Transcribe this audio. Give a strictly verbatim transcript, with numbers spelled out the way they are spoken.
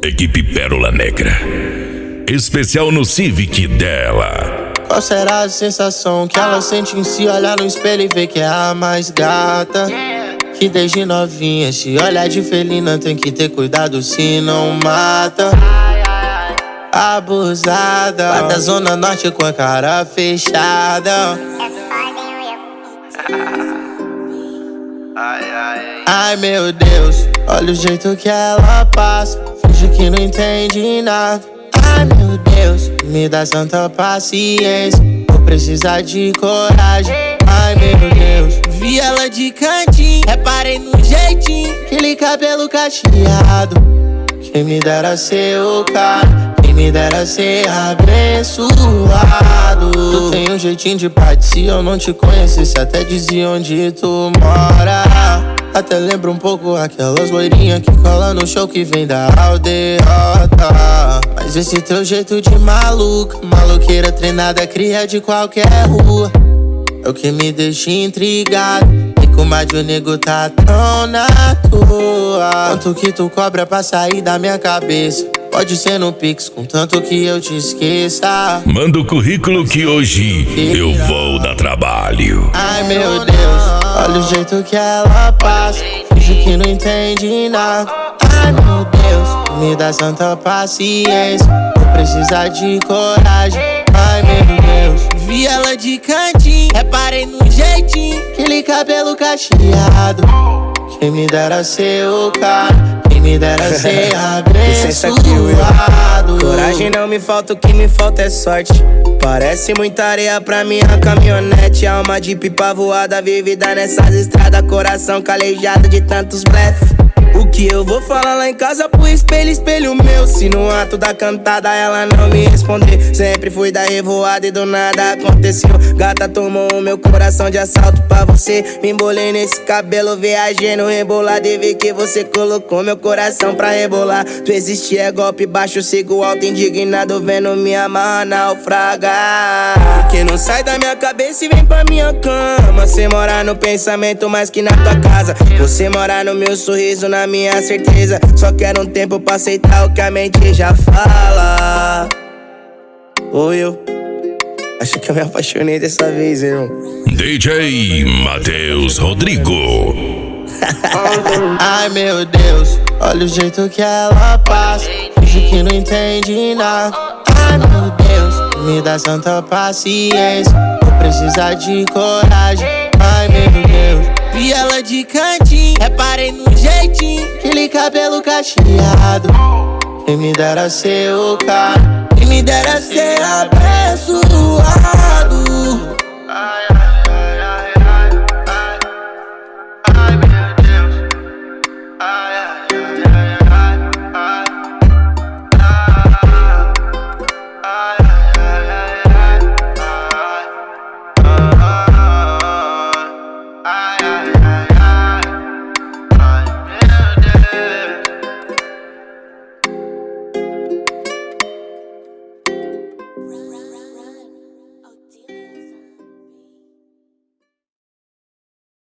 Equipe Pérola Negra. Especial no Civic dela. Qual será a sensação que ela sente em si? Olhar no espelho e ver que é a mais gata. Que desde novinha se olha de felina, tem que ter cuidado se não mata. Abusada, lá da zona norte com a cara fechada. Ai meu Deus, olha o jeito que ela passa, finge que não entende nada. Ai meu Deus, me dá santa paciência, vou precisar de coragem. Ai meu Deus, vi ela de cantinho, reparei no jeitinho, aquele cabelo cacheado. Quem me dera ser o cara, quem me dera ser abençoado. Tu tem um jeitinho de pai, se eu não te conhecesse até dizia onde tu mora. Até lembro um pouco aquelas loirinhas que cola no show que vem da aldeota. Mas esse teu jeito de maluca, maloqueira treinada, cria de qualquer rua, é o que me deixa intrigado. E como a de um nego tá tão na tua. Quanto que tu cobra pra sair da minha cabeça? Pode ser no Pix, contanto que eu te esqueça. Manda o currículo que hoje eu vou dar trabalho. Ai meu Deus, olha o jeito que ela passa, finge que não entende nada. Ai meu Deus, me dá santa paciência, vou precisar de coragem. Ai meu Deus, vi ela de cantinho, reparei no jeitinho, aquele cabelo cacheado. Quem me dera ser o cara, quem me dera ser abençoado. Coragem não me falta, o que me falta é sorte. Parece muita areia pra minha caminhonete. Alma de pipa voada, vivida nessas estradas. Coração calejado de tantos blefs. O que eu vou falar lá em casa pro espelho, espelho meu? Se no ato da cantada ela não me responder, sempre fui da revoada e do nada aconteceu. Gata tomou o meu coração de assalto pra você. Me embolei nesse cabelo, viajei no rebolado e vi que você colocou meu coração pra rebolar. Tu existe é golpe baixo, sigo alto indignado, vendo minha amarra naufragar. Porque não sai da minha cabeça e vem pra minha cama. Você mora no pensamento mais que na tua casa. Você mora no meu sorriso, na minha certeza. Só quero um tempo pra aceitar o que a mente já fala. Ou eu acho que eu me apaixonei dessa vez, irmão. D J Matheus Rodrigo. Ai meu Deus, olha o jeito que ela passa, finge que não entende nada. Ai meu Deus, me dá santa paciência, vou precisar de coragem. Ai meu Deus, vi ela de cantinho, reparei no jeitinho, aquele cabelo cacheado. Quem me dera ser o cara, quem me dera ser abençoado.